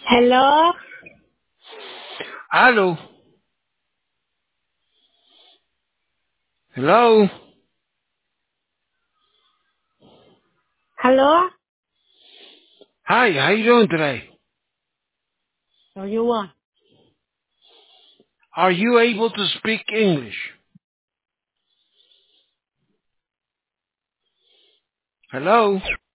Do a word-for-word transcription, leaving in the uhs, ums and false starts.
Hello? Hello. Hello. Hello? Hi, how you doing today? What do you want? Are you able to speak English? Hello?